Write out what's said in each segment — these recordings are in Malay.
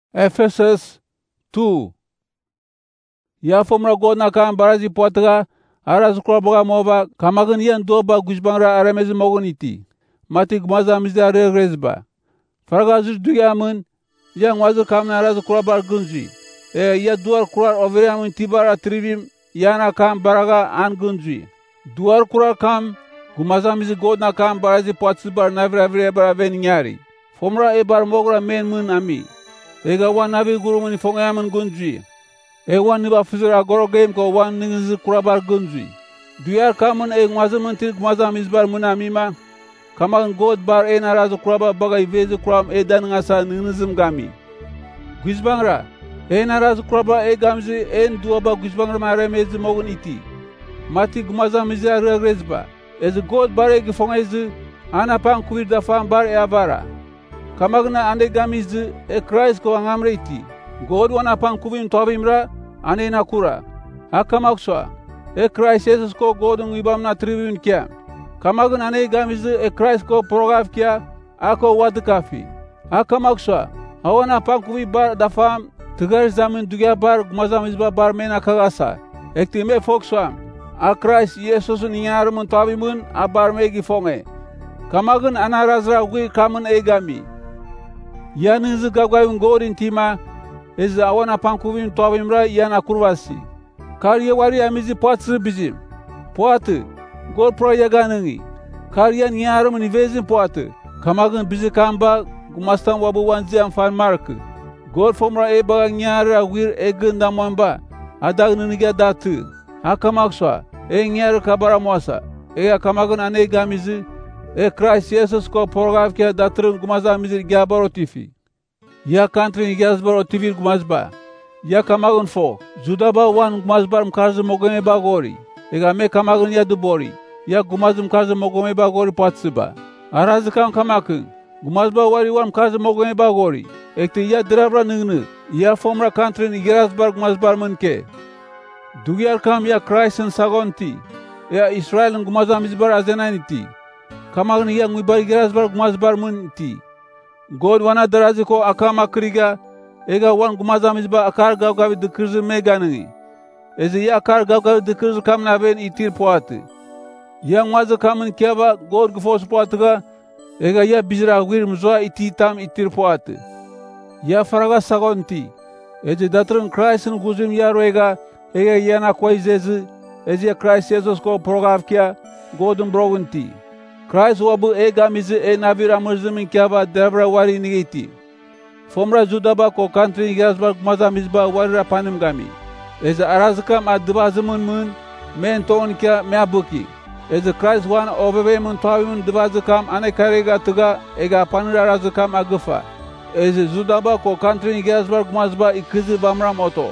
Ephesus 2. Ya fomra God na kan barazi potga aras kroboga mova kamagin yan doba guzbangra aramezi mogoniti mati gmaza mizda regresba farga zur duyamun yan wazu kamna aras krobar gunzi ya duar kurar overiamun tibara trivim yana kan baraga an gunzi duar kurar kam gumaza mizi God na kan barazi potsibar navravre baraven nyari fomra ebar mogra men mun ami ega wan navi gurumun fongayamun gunzi wan niba fuzura goro game ko wan ningiz kurabar gunzi duyar kamun ngwazumun til gmaza mizbar mun amima kaman God bar narazu kuraba bagay vezi kuram dan ngasa ningizim gami guzbangra narazu kuraba gamzi duaba guzbangra maremezi mogun iti mati gmaza mizar regrezba God bar gifongezi ana pan kuir da fan bar avara kamagna ande gamiz Christ ko angamre iti God wana pan kuvim tobimra ane nakura akamakswa Christ Jesus ko godung ibam na tribun kya kamagn ane gamiz Christ ko progav kya ako wad kafi akamakswa awana pan kuvi bar dafam tigar zamin dugya bar gmazamiz bar mena kagasa ektime fokswa Christ Jesus niar mun tabimun abar megi fonge kamagn anarazra wi kamun egami yanız gagayun godin tima awana pankuvim tobimra yana kurvasi kariye wari amizi potsu bizim poatı gol pro yaganıngi kariye niyarım nivezin poatı kamagın bizi kamba gumastan wabu wanzi anfan markı gol fomra baga niyara wir egin damonba adagını niga datı akamakswa niyarı kabara moasa kamagın ane gamizi Christ Jesus ko progav ke datırın gumaza mizir gabaro tifi ya country gazbar otivir gumazba ya kamagun fo judaba wan gumazbar mkarz mogome bagori me kamagun ya dubori ya gumazum karz mogome bagori patsiba arazikan kamakın gumazba wari wan mkarz mogome bagori ya drabra ningni ya fomra country gazbar gumazbar munke dugyar kam ya Christ'ın sagonti ya Israel'ın gumazam izbar azenaniti kamagın ya nguibar gazbar gumazbar munti God wana darazi ko akama kriga wan gumazamizba akar gavgavi dikirzi meganini ya akar gavgavi dikirzi kamna ben itir poatı ya ngwazi kamun kiaba God gifos poatıga ya bizra wir mzwa iti tam itir poatı ya faraga sagonti datrın Christ'ın guzim yaro yana koizezi ya Christ Jesus ko progavkia Godun brogunti Christ wabu gamizi navira mırzimin kiaba devra wari nigiti. Fomra judaba ko country gazbar gmazamizba wari rapanim gami. Arazikam advazımın mın men ton kya meabuki. Christ wan oveve mın tavimun dvazikam ane karega tıga panır arazikam agıfa. Judaba ko country gazbar gmazba ikizi bamram oto.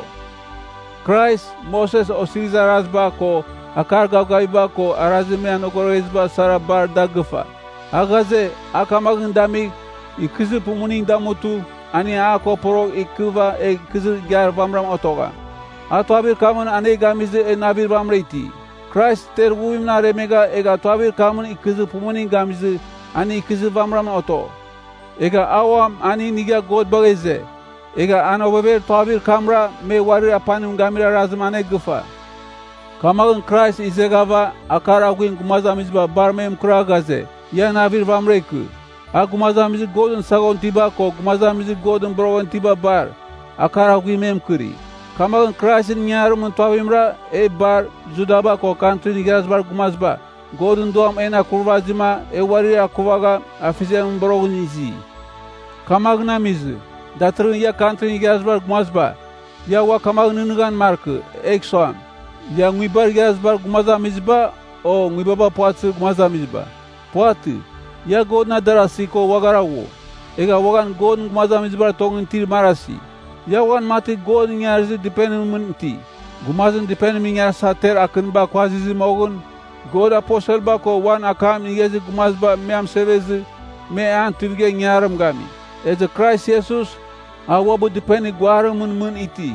Christ Moses osiriza arazba ko akar gavgaiba ko arazime anokorezba sarabar dagfa agaze akamagın dami ikizi pumunin damutu ani ako pro ikiva ikizi gar bamram otoga atwabir kamun ane gamize nabir bamreti Christ terbuim na remega twabir kamun ikizi pumunin gamize ani ikizi bamram oto awam ani niga God bageze anobeber twabir kamra me wari apanim gamira razmane gfa kamagın Christ izegava akaragwin gumazamizba barmem kuragaze ya navir bamreku gumazamizi Godun sagon tiba ko gumazamizi Godun brogon tiba bar akaragwin memkuri kamagın Christ'in nyarımın tavimra bar judaba ko country gazbar gumazba Godun doğam kurvazima wari akuvaga afizem brogon izi kamagın amizi datrın ya country gazbar gumazba ya wa kamagın ngan markı eksoam ya nguibar gazbar gumazamizba nguibaba poatı gumazamizba poatı ya God na darasi ko wagarawo wagan God gumazamizba tongin tir marasi ya wagan mati God nyarzi dependency gumazın dependency nyar sater akın ba kwazizi mogun God apostle ba ko wan akam ngezi gumazba meam sevezi me an tivge nyarım gami Christ Jesus wabu dependi gwarım mun iti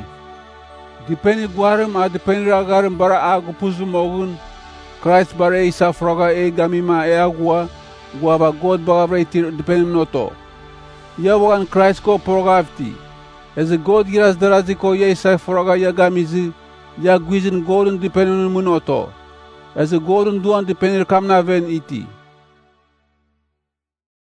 Depeni guarem depeni ragarem bara agupuzu mogun Christ bara isa froga gamima agua guaba God bara tir depeni noto ya wagan Christ ko progavti Ezı God giras darazi ko ia isai foroga ia gamizi, ia guizin Godun dipenun munoto. Ezı Godun duan dipenir kamna ven iti.